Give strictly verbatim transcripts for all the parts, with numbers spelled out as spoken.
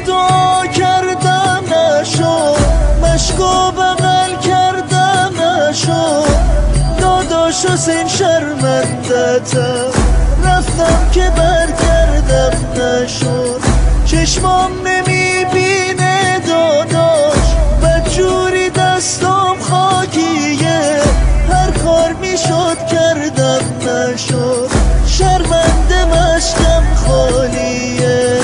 دعا کردم نشد، مشکو بغل کردم نشد، داداش حسین شرمندتم، رفتم که برگردم نشد. چشمام نمیبینه داداش، بدجوری دستم خاکیه، هر کار میشد کردم نشد، شرمنده مشکم خالیه.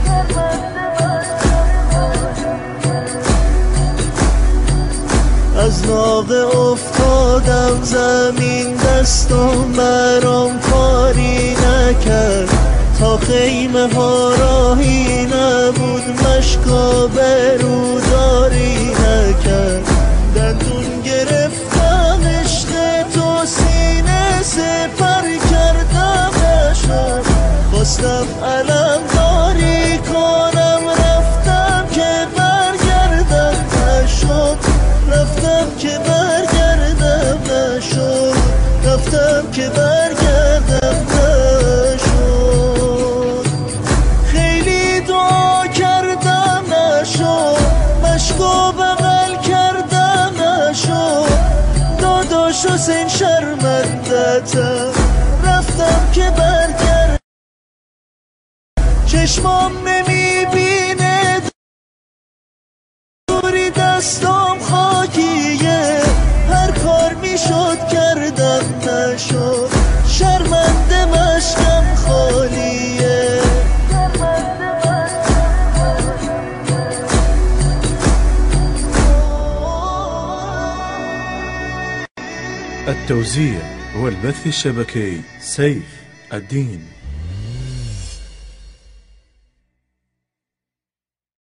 از ناقه افتادم زمین، دستم برام کاری نکرد، تا خیمه ها راهی نبود، مشکا بروداری نکرد. دندون گرفتم عشق تو، سینه سپر کردم نشد، خواستم علم داری کنم، رفتم که برگردم نشد، رفتم که برگردم نشد، رفتم که برگردم نشد. خیلی دعا کردم نشد، مشکو بغل کردم نشد، داداش حسین شرمندتم، رفتم که برگردم. چشمام نمیبینه دوری دستم خاکیه، هر کار میشد کردم نشد، شرمنده مشکم خالیه. التوزيع والبث الشبكي سيف الدين.